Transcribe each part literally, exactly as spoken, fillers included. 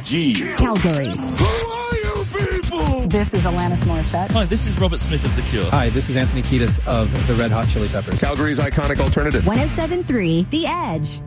G. Calgary. Who are you people? This is Alanis Morissette. Hi, this is Robert Smith of The Cure. Hi, this is Anthony Kiedis of the Red Hot Chili Peppers. Calgary's iconic alternative. one oh seven point three The Edge.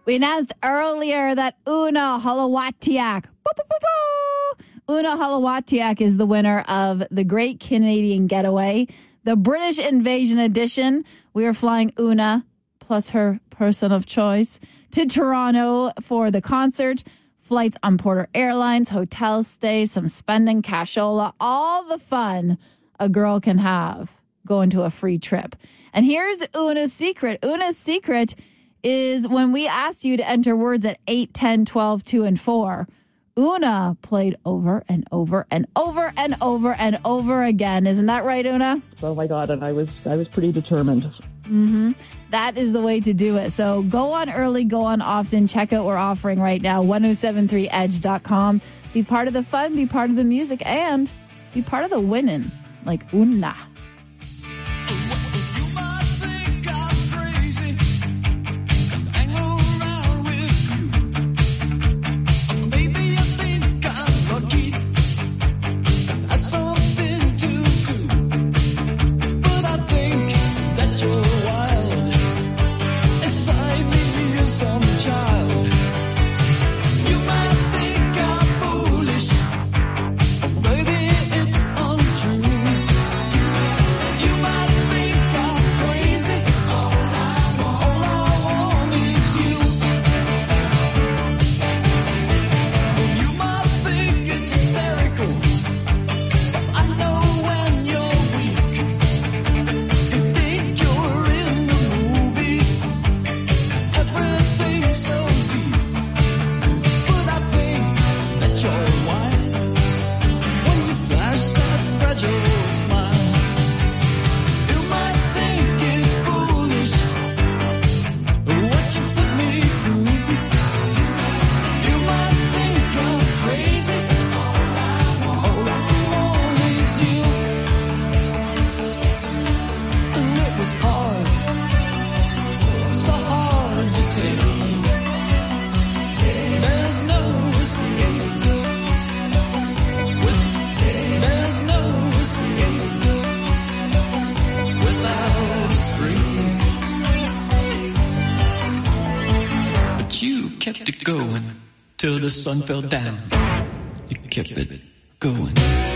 We announced earlier that Una Halawatiak, Una Halawatiak is the winner of the Great Canadian Getaway, the British Invasion Edition. We are flying Una plus her person of choice to Toronto for the concert. Flights on Porter Airlines, hotel stay, some spending, cashola, all the fun a girl can have going to a free trip. And here's Una's secret. Una's secret is when we asked you to enter words at eight, ten, twelve, two, and four, Una played over and over and over and over and over again. Isn't that right, Una? Oh my God, and I was I was pretty determined. Mm-hmm. That is the way to do it. So go on early, go on often. Check out what we're offering right now, ten seventy-three edge dot com. Be part of the fun, be part of the music, and be part of the winning, like Una. Kept it going till the sun fell down. You kept it going.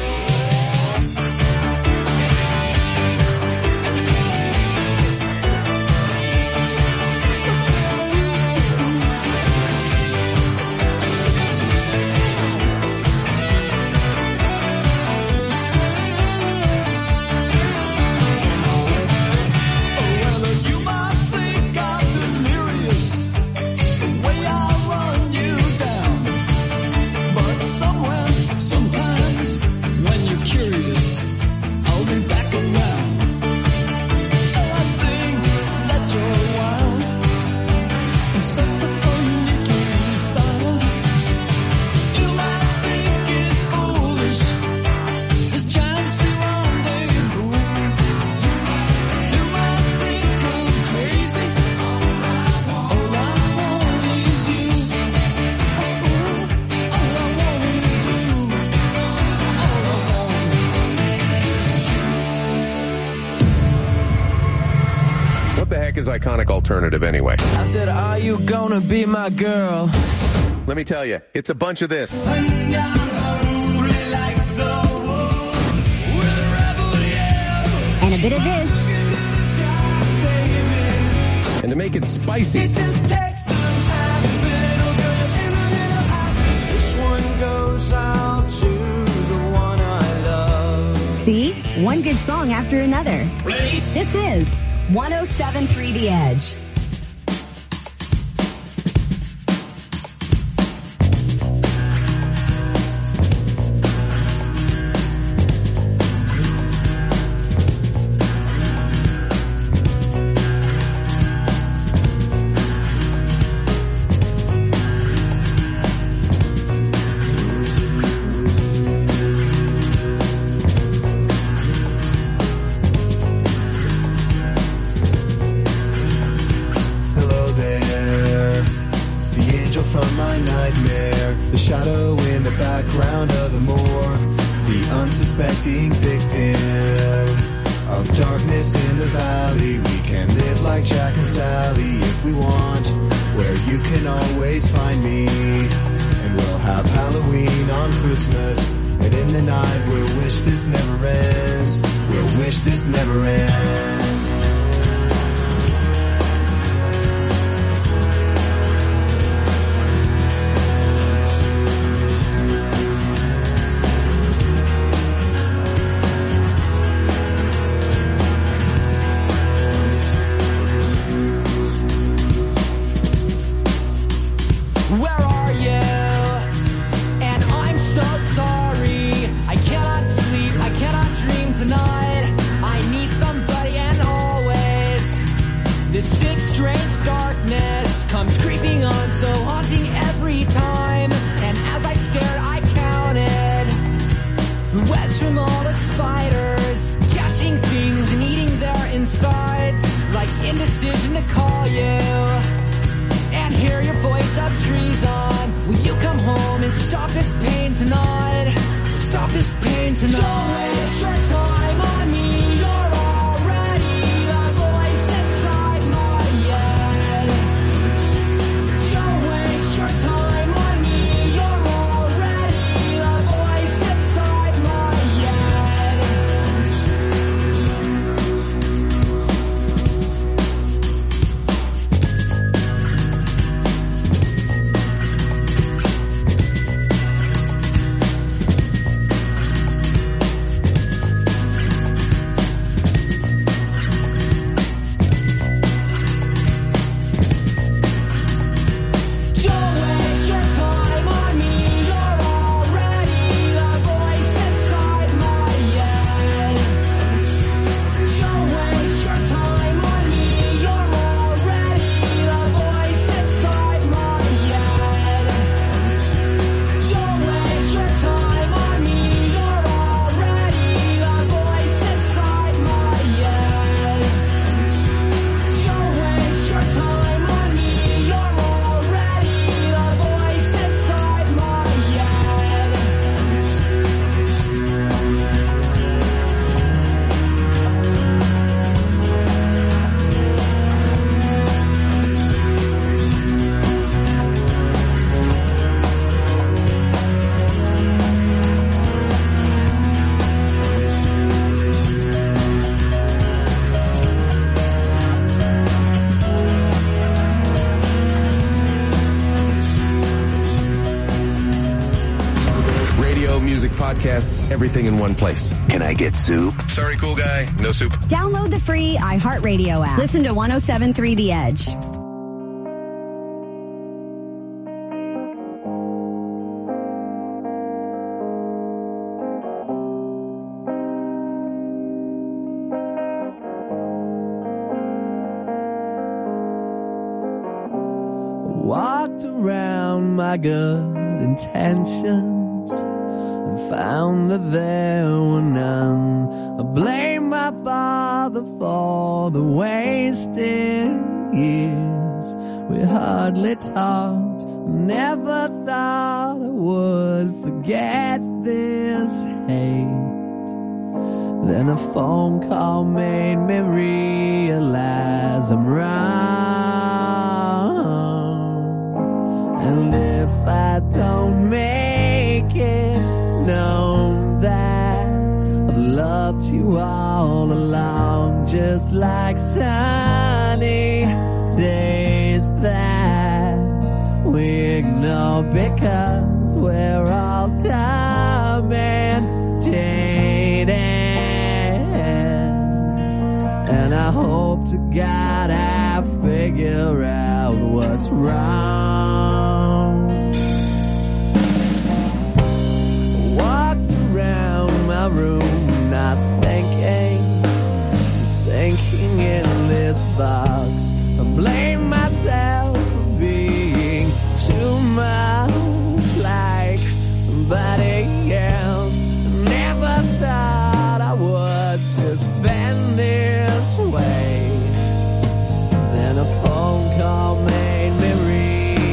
Is iconic alternative anyway. I said, are you gonna be my girl? Let me tell you, it's a bunch of this. And a bit of this. And to make it spicy, It just takes some time, a little good and a little hot. This one goes out to the one I love. See? One good song after another. Ready? This is ten seventy-three The Edge. Darkness in the valley, we can live like Jack and Sally if we want, where you can always find me. And we'll have Halloween on Christmas. And in the night we'll wish this never ends. We'll wish this never ends. Where are you? And I'm so sorry. I cannot sleep, I cannot dream tonight. I need somebody and always. This sick, strange darkness comes creeping on, so haunting every time. And as I stared, I counted the webs from all the spiders, catching things and eating their insides, like indecision to call you and hear your voice of treason. Will you come home and stop this pain tonight? Stop this pain tonight. Don't waste your time on me. You're already the voice inside my head. Don't waste your time on me. You're already the voice inside my head. Don't waste your time on me. You're already the voice inside my head. Don't waste your time on me. You're already the voice inside my head. Don't waste your time on me. You're already the voice inside my head. Don't waste your time on me. You're already the voice inside my head. Radio, music, podcasts, everything in one place. Can I get soup? Sorry, cool guy. No soup. Download the free iHeartRadio app. Listen to one oh seven point three The Edge. Walked around my good intentions and found that there were none. I blame my father for the wasted years. We hardly talked, never thought I would forget this hate. Then a phone call made me realize I'm wrong. And if I don't make it known that I've loved you all along, just like sunny days that we ignore because we're all dumb and jaded. And I hope to God I figure out what's wrong. Walked around my room not thinking, sinking in this box. I blame myself for being too much like somebody else. Never thought I would just bend this way. Then a phone call made me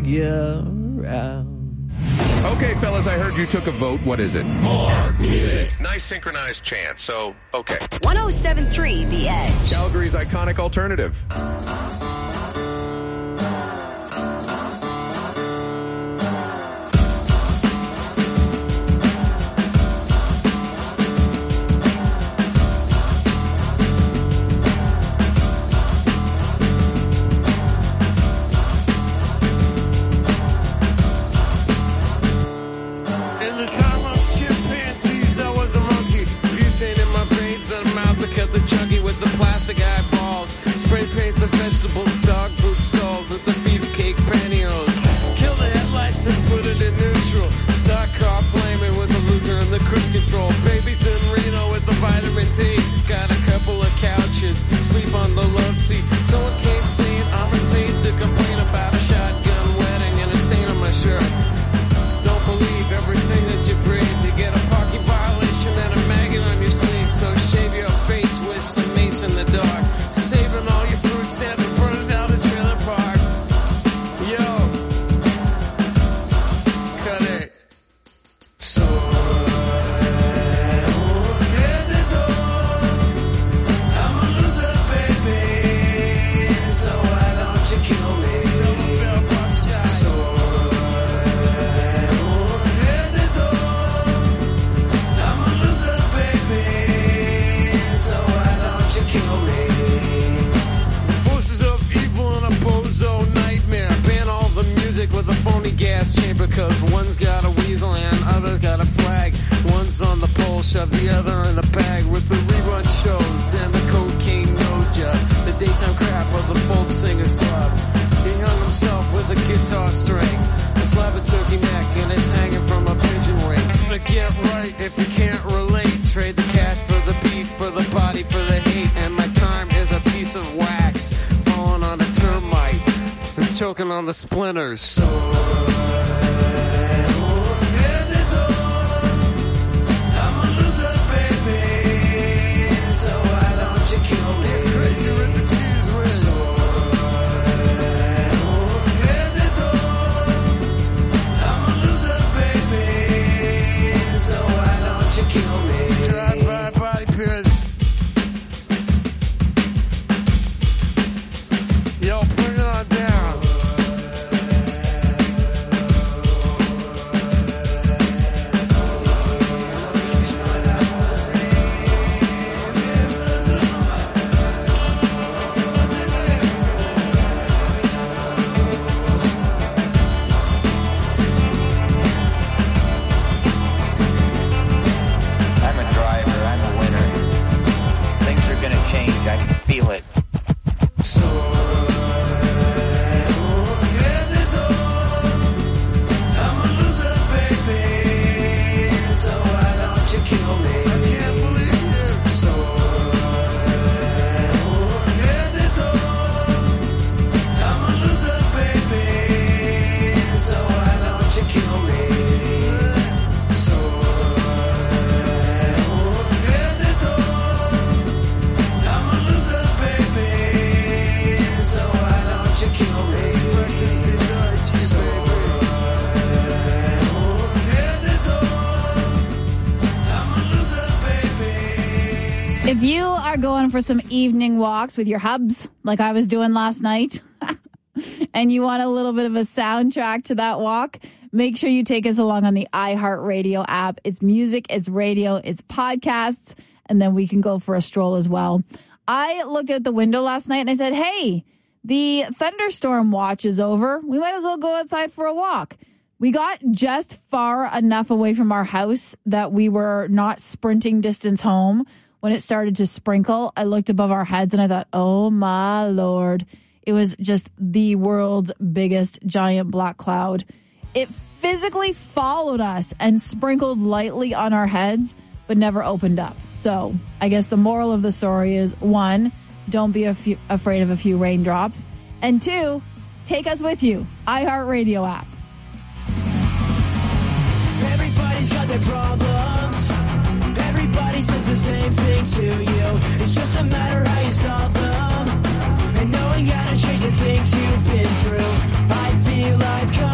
you around. Okay, fellas, I heard you took a vote. What is it? More music. Nice synchronized chant, so, okay. one oh seven point three The Edge. Calgary's iconic alternative. Choking on the splinters. So If you are going for some evening walks with your hubs, like I was doing last night, and you want a little bit of a soundtrack to that walk, make sure you take us along on the iHeartRadio app. It's music, it's radio, it's podcasts, and then we can go for a stroll as well. I looked out the window last night and I said, hey, the thunderstorm watch is over. We might as well go outside for a walk. We got just far enough away from our house that we were not sprinting distance home. When it started to sprinkle, I looked above our heads and I thought, oh my Lord. It was just the world's biggest giant black cloud. It physically followed us and sprinkled lightly on our heads, but never opened up. So I guess the moral of the story is, one, don't be a few, afraid of a few raindrops. And two, take us with you. iHeartRadio app. Everybody's got their problems. Everybody says the same thing to you. It's just a matter how you solve them. And knowing how to change the things you've been through. I feel like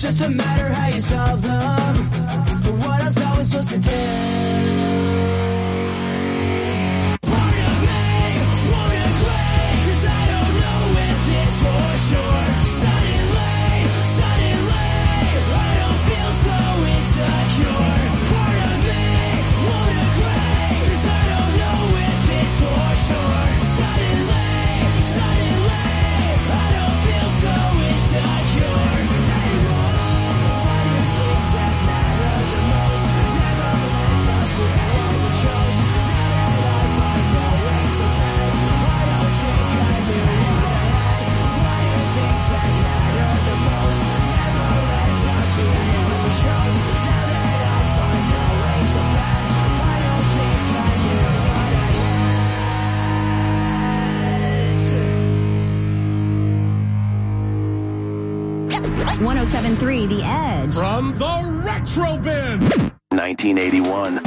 just a matter how you solve them. But what else are we supposed to do? Part of me won't agree, 'cause I don't know if it's for sure. Suddenly, suddenly, I don't feel so insecure. Part of me won't agree, 'cause I don't know if it's for sure. Suddenly, suddenly, I don't feel so insecure anymore. What do you think that matter the most? Never let up with what you chose. Now that I find no way so bad, I don't think I knew what I had. What do you think that matter the most? Never let up with what you chose. Now that I find no way so bad, I don't think I knew what I had. one oh seven point three The Edge. From the Retro Bin. nineteen eighty-one.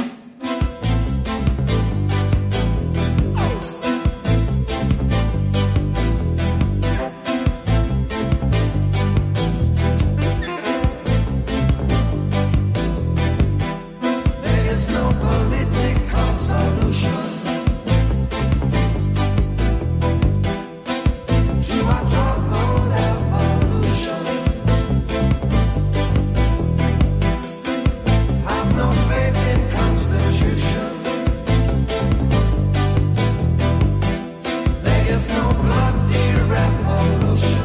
There is no political solution to our troubled evolution. Have no faith in constitution. There is no bloody revolution.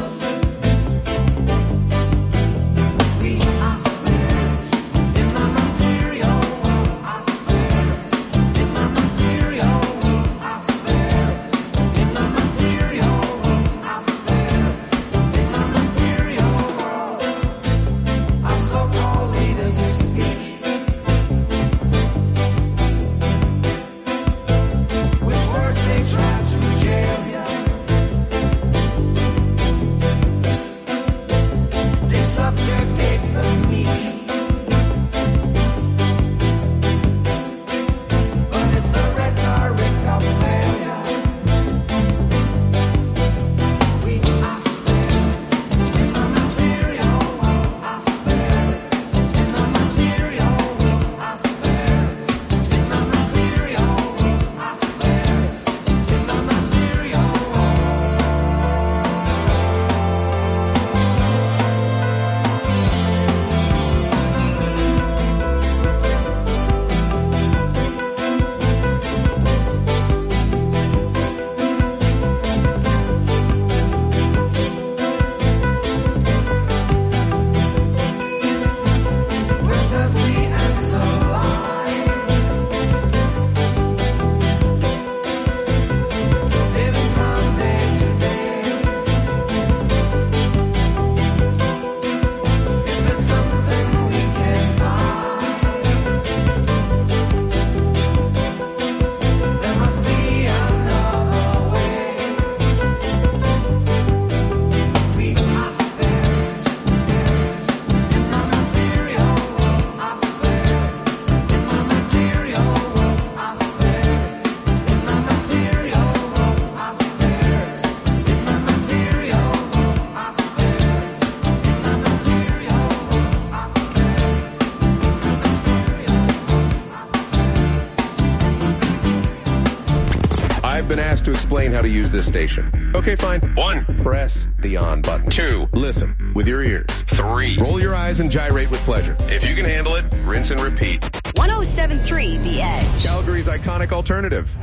We are spirits in the material world. Our spirits in the material world. Our spirits in the material world. Our spirits in the material world. Our so-called leaders speak with words they try to jail ya. They subjugate the meek. But it's the rhetoric of failure. We are spirits in the material world. Our spirits in the material world. Our spirits in the material world. Our spirits in the material world. Where does the answer lie? Living from day to day. If there's something we can buy, there must be another way. We are spirits, spirits in the material world. Our spirits in the material world. Our spirits in the material world. Our spirits in the material world. Our spirits in the material world. Our spirits in the material world. I've been asked to explain how to use this station. Okay, fine. One, press the on button. Two, listen with your ears. Three, roll your eyes and gyrate with pleasure. If you can handle it, rinse and repeat. one oh seven point three The Edge. Calgary's iconic alternative.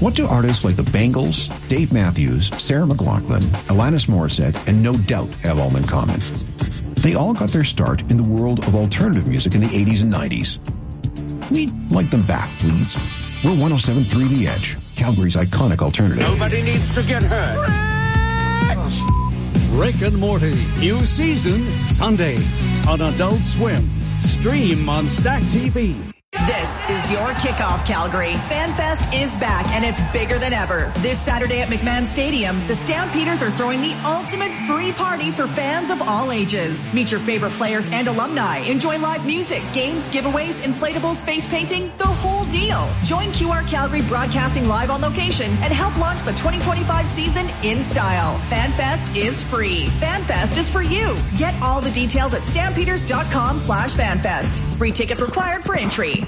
What do artists like the Bangles, Dave Matthews, Sarah McLachlan, Alanis Morissette, and No Doubt have all in common? They all got their start in the world of alternative music in the eighties and nineties. We'd like them back, please. We're one oh seven point three The Edge, Calgary's iconic alternative. Nobody needs to get hurt. Rick and Morty, new season, Sundays on Adult Swim. Stream on Stack T V. This is your kickoff, Calgary. FanFest is back, and it's bigger than ever. This Saturday at McMahon Stadium, the Stampeders are throwing the ultimate free party for fans of all ages. Meet your favorite players and alumni. Enjoy live music, games, giveaways, inflatables, face painting, the whole deal. Join Q R Calgary Broadcasting live on location and help launch the twenty twenty-five season in style. FanFest is free. FanFest is for you. Get all the details at stampeders.com slash FanFest. Free tickets required for entry.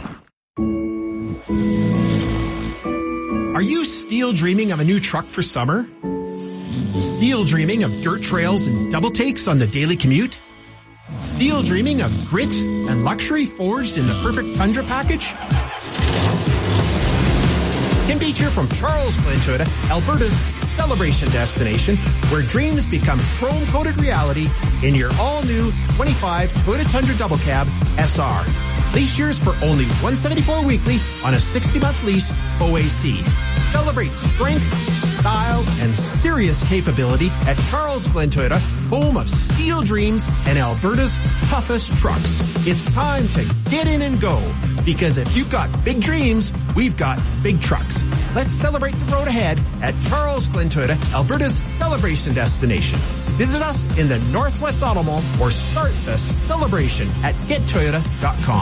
Are you still dreaming of a new truck for summer? Still dreaming of dirt trails and double takes on the daily commute? Still dreaming of grit and luxury forged in the perfect Tundra package? Tim Beach here from Charles Glen Toyota, Alberta's celebration destination, where dreams become chrome-coated reality in your all-new twenty-five Toyota Tundra Double Cab S R. Lease yours for only one hundred seventy-four dollars weekly on a sixty-month lease O A C. Celebrate strength, style, and serious capability at Charles Glen Toyota, home of steel dreams and Alberta's toughest trucks. It's time to get in and go, because if you've got big dreams, we've got big trucks. Let's celebrate the road ahead at Charles Glen Toyota, Alberta's celebration destination. Visit us in the Northwest Auto Mall or start the celebration at get toyota dot com.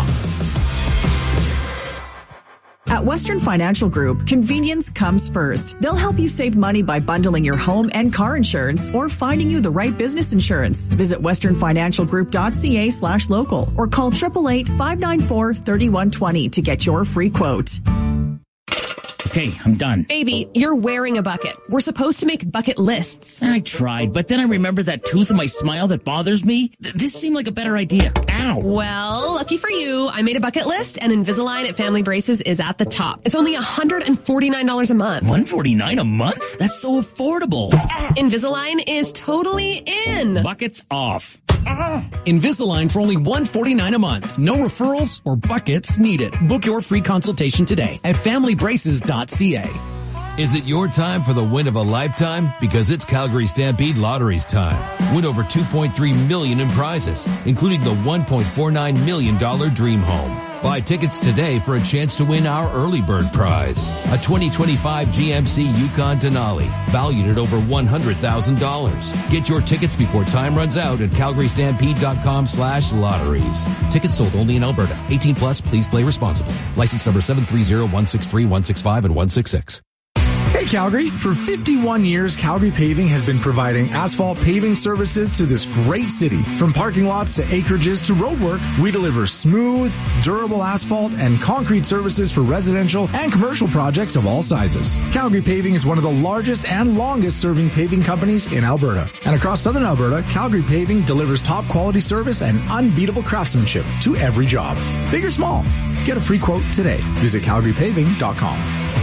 At Western Financial Group, convenience comes first. They'll help you save money by bundling your home and car insurance or finding you the right business insurance. Visit westernfinancialgroup.ca slash local or call eight eight eight, five nine four, three one two zero to get your free quote. Okay, I'm done. Baby, you're wearing a bucket. We're supposed to make bucket lists. I tried, but then I remembered that tooth in my smile that bothers me. Th- this seemed like a better idea. Ow. Well, lucky for you, I made a bucket list, and Invisalign at Family Braces is at the top. It's only one hundred forty-nine dollars a month. one hundred forty-nine dollars a month? That's so affordable. Invisalign is totally in. Buckets off. Invisalign for only one hundred forty-nine dollars a month. No referrals or buckets needed. Book your free consultation today at family braces dot c a. Is it your time for the win of a lifetime? Because it's Calgary Stampede Lottery's time. Win over two point three million dollars in prizes, including the one point four nine million dollars Dream Home. Buy tickets today for a chance to win our early bird prize, a twenty twenty-five G M C Yukon Denali, valued at over one hundred thousand dollars. Get your tickets before time runs out at calgary stampede dot com slash lotteries. Tickets sold only in Alberta. eighteen plus, please play responsibly. License number seven three zero, one six three, one six five and one six six. Hey Calgary, for fifty-one years, Calgary Paving has been providing asphalt paving services to this great city. From parking lots to acreages to roadwork, we deliver smooth, durable asphalt and concrete services for residential and commercial projects of all sizes. Calgary Paving is one of the largest and longest serving paving companies in Alberta. And across southern Alberta, Calgary Paving delivers top quality service and unbeatable craftsmanship to every job. Big or small, get a free quote today. Visit calgary paving dot com.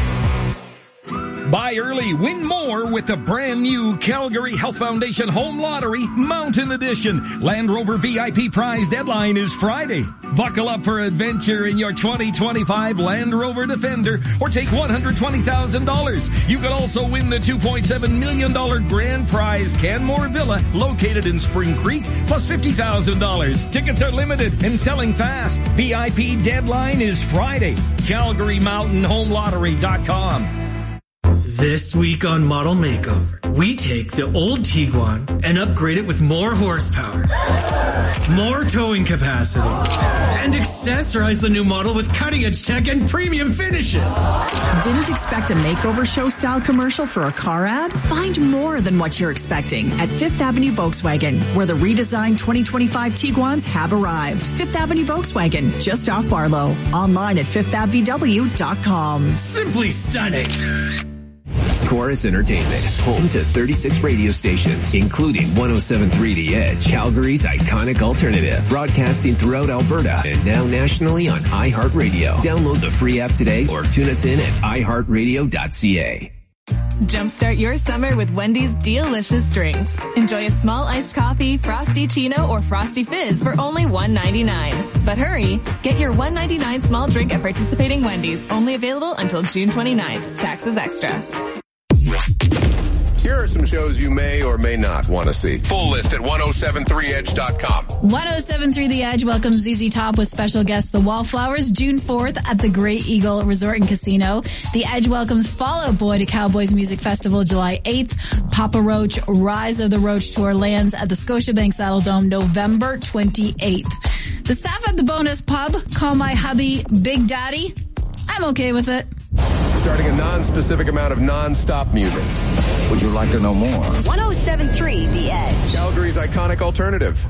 Buy early, win more with the brand new Calgary Health Foundation Home Lottery Mountain Edition. Land Rover V I P prize deadline is Friday. Buckle up for adventure in your twenty twenty-five Land Rover Defender or take one hundred twenty thousand dollars. You could also win the two point seven million dollars grand prize Canmore Villa located in Spring Creek plus fifty thousand dollars. Tickets are limited and selling fast. V I P deadline is Friday. Calgary Mountain Home Lottery dot com. This week on Model Makeover, we take the old Tiguan and upgrade it with more horsepower, more towing capacity, and accessorize the new model with cutting-edge tech and premium finishes. Didn't expect a makeover show-style commercial for a car ad? Find more than what you're expecting at Fifth Avenue Volkswagen, where the redesigned twenty twenty-five Tiguans have arrived. Fifth Avenue Volkswagen, just off Barlow. Online at fifth av v w dot com. Simply stunning. Core Corus Entertainment, home to thirty-six radio stations, including one oh seven point three The Edge, Calgary's iconic alternative, broadcasting throughout Alberta and now nationally on iHeartRadio. Download the free app today or tune us in at i heart radio dot c a. Jumpstart your summer with Wendy's delicious drinks. Enjoy a small iced coffee, frosty chino, or frosty fizz for only one ninety-nine. But hurry, get your one ninety-nine small drink at participating Wendy's, only available until June twenty-ninth. Taxes extra. Here are some shows you may or may not want to see. Full list at ten seventy-three edge dot com. ten seventy-three The Edge welcomes Z Z Top with special guest The Wallflowers June fourth at the Great Eagle Resort and Casino. The Edge welcomes Fall Out Boy to Cowboys Music Festival July eighth. Papa Roach Rise of the Roach Tour lands at the Scotiabank Saddle Dome November twenty-eighth. The staff at the Bonus Pub call my hubby Big Daddy. I'm okay with it. Starting a non-specific amount of non-stop music. Would you like to know more? ten seventy-three The Edge. Calgary's iconic alternative.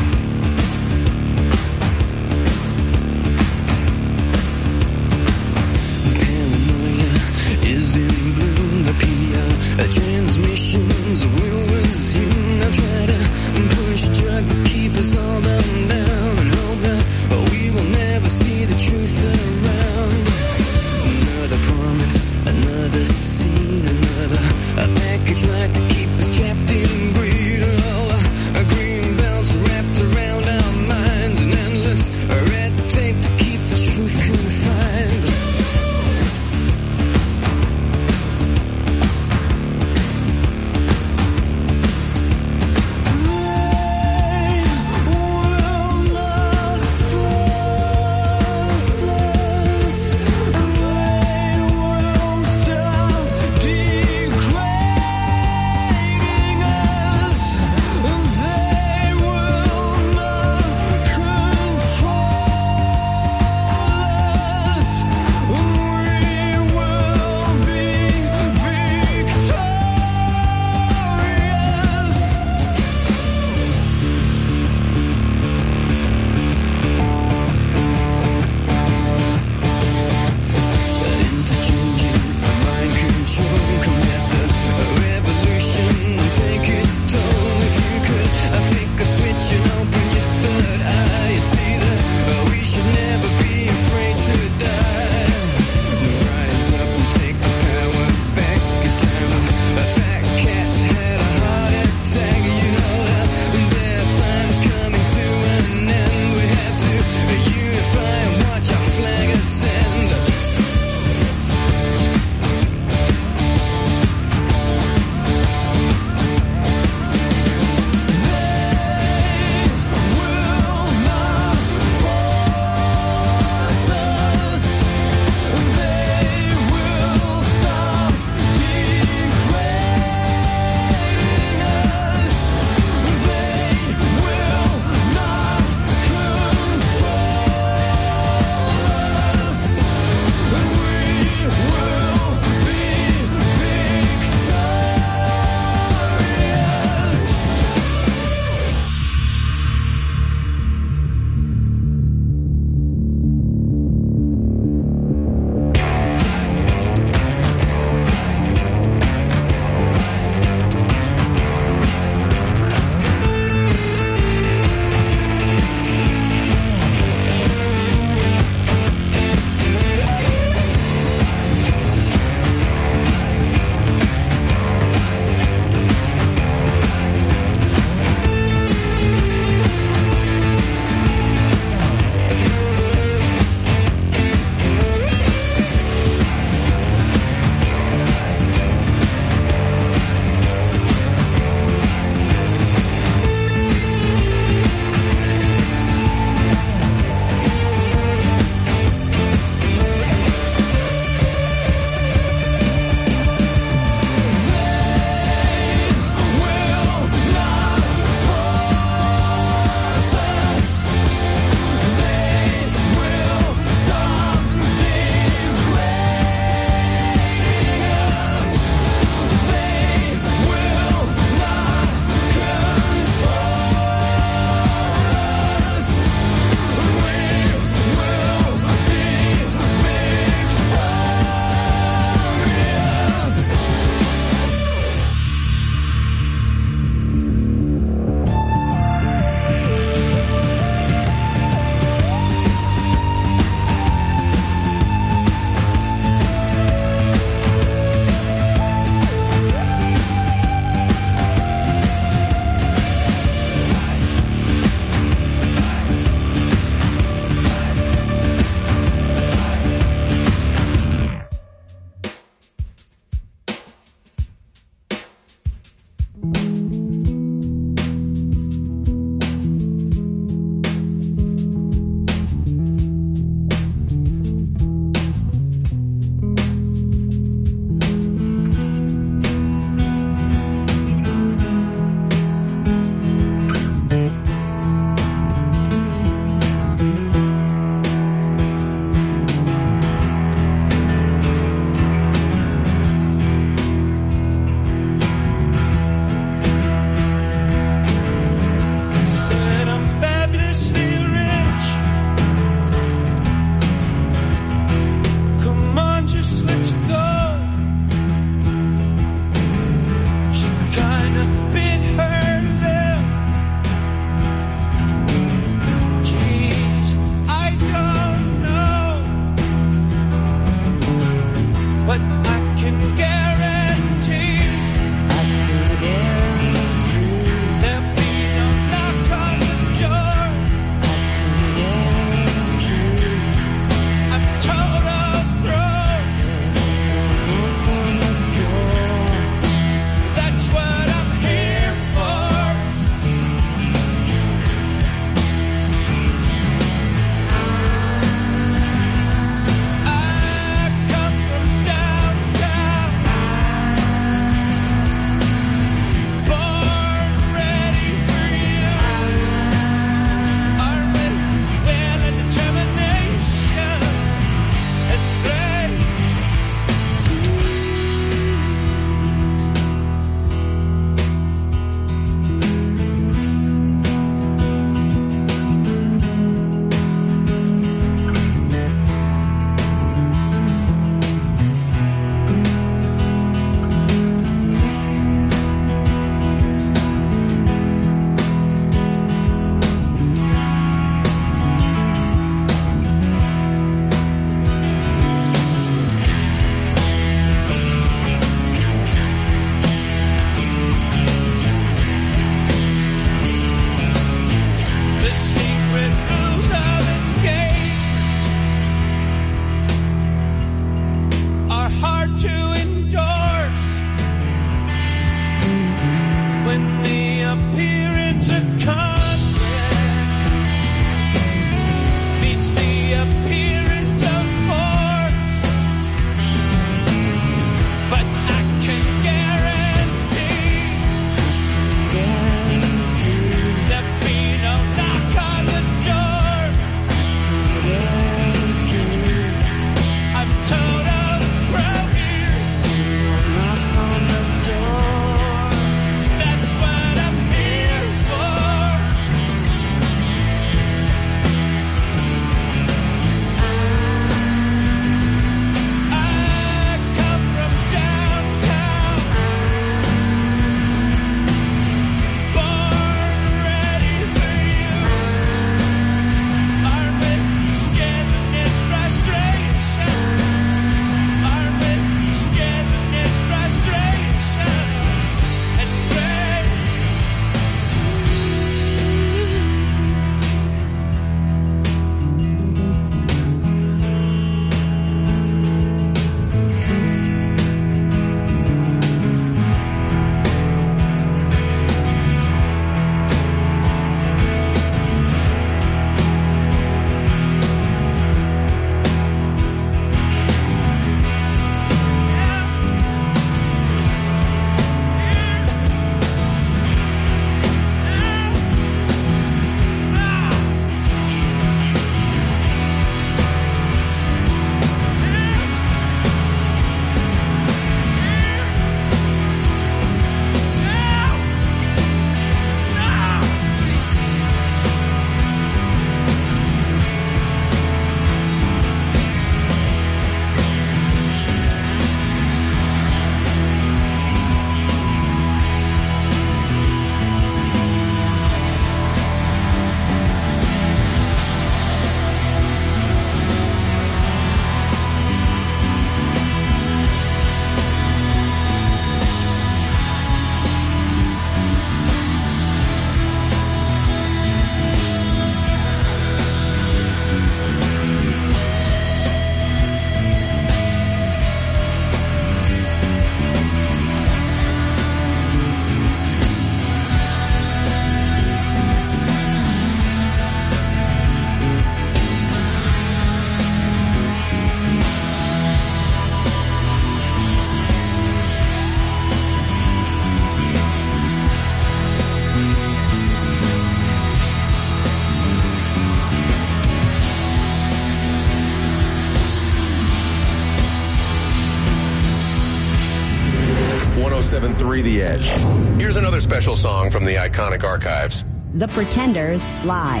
three The Edge. Here's another special song from the iconic archives. The Pretenders live.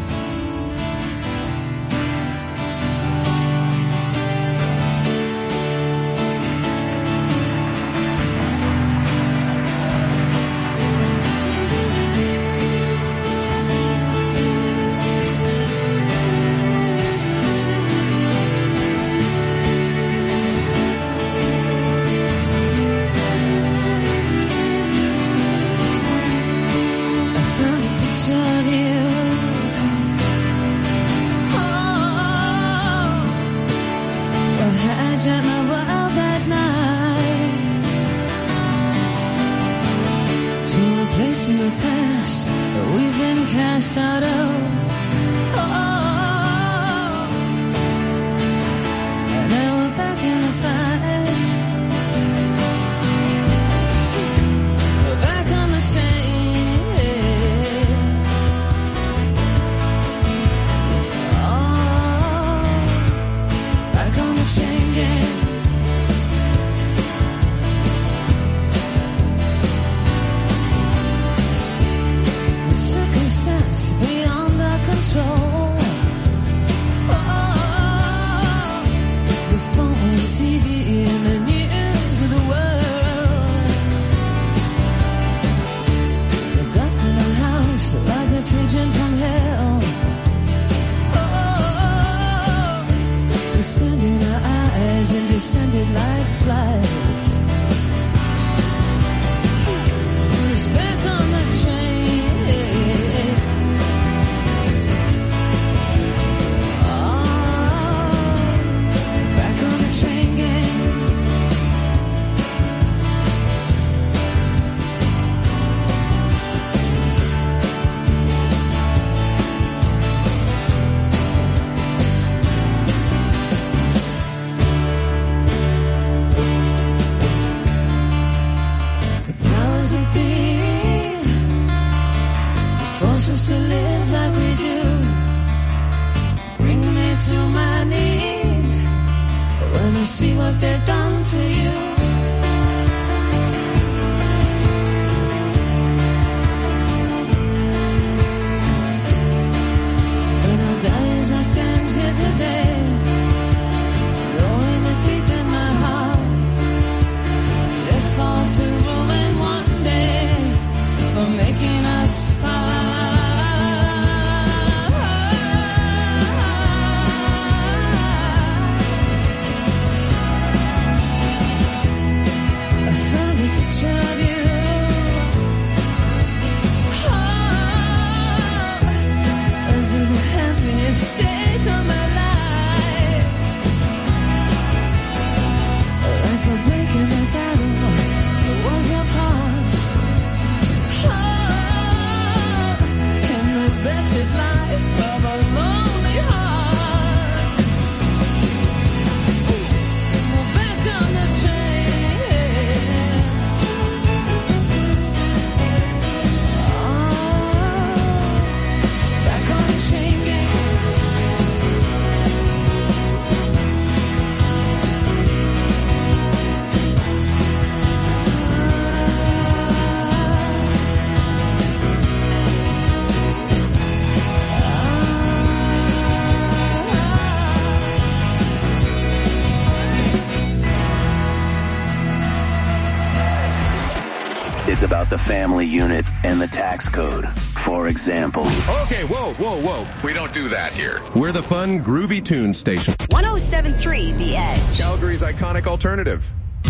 About the family unit and the tax code, for example. Okay, whoa, whoa, whoa. We don't do that here. We're the fun, groovy tune station. one oh seven point three The Edge. Calgary's iconic alternative.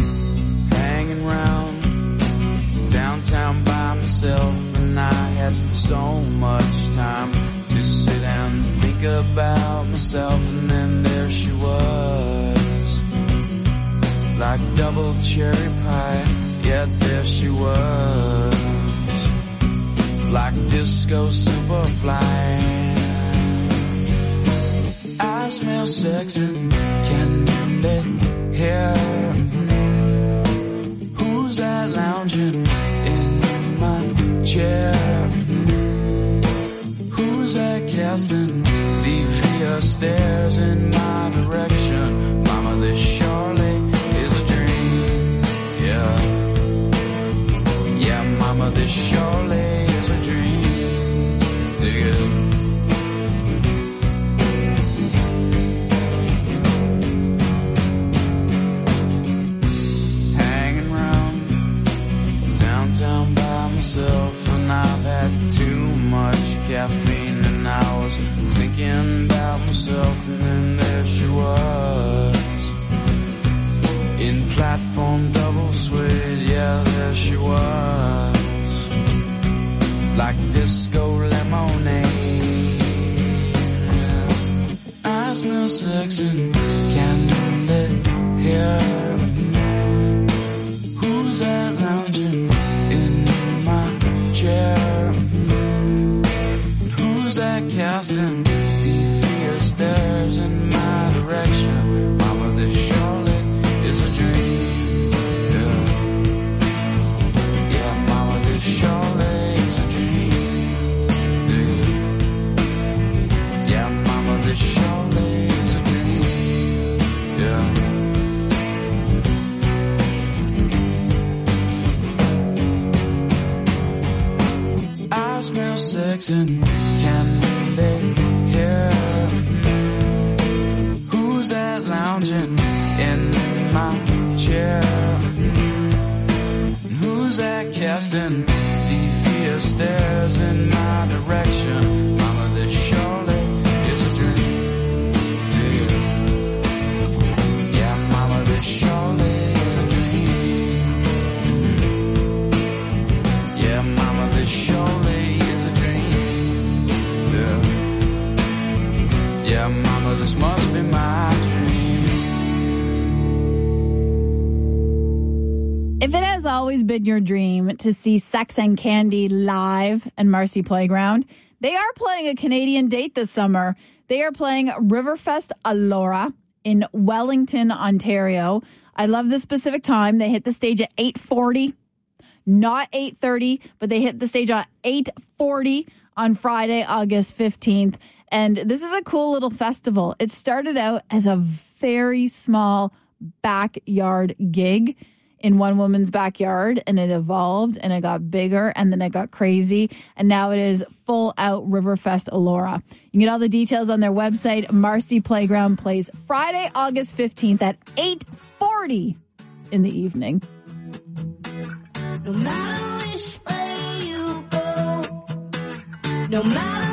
Hanging round downtown by myself, and I had so much time to sit and think about myself, and then there she was, like double cherry pie. Yet there she was, like disco superfly. I smell sex and candy hair. Who's that lounging in my chair? Who's that casting devious stares in my direction? Mama, this surely is a dream, yeah. surely is a dream. Dig it. Hanging around downtown by myself, and I've had too much caffeine, and I was thinking about myself, and then there she was in platform double suede. Yeah, there she was, like disco lemonade. I smell sex and candy here. Who's that lounging in my chair? Who's that casting devious stares in my direction? Mama, this surely is a dream. Yeah, yeah, mama, this surely is a dream. Yeah, yeah, mama, this surely is a dream. Yeah. I smell sex and candy here. Who's that lounging in my chair? Who's that casting devious stares in my direction? Mama, this surely is a dream. Yeah, yeah, mama, this surely is a dream. Yeah, mama, this surely is a dream. Yeah, yeah, mama, this must be my dream. If it has always been your dream to see Sex and Candy live and Marcy Playground, they are playing a Canadian date this summer. They are playing Riverfest Allura in Wellington, Ontario. I love the specific time. They hit the stage at eight forty, not eight thirty, but they hit the stage at eight forty on Friday, August fifteenth. And this is a cool little festival. It started out as a very small backyard gig in one woman's backyard, and it evolved and it got bigger, and then it got crazy, and now it is full out Riverfest Allura. You can get all the details on their website. Marcy Playground plays Friday, August fifteenth at eight forty in the evening. No matter which way you go, no matter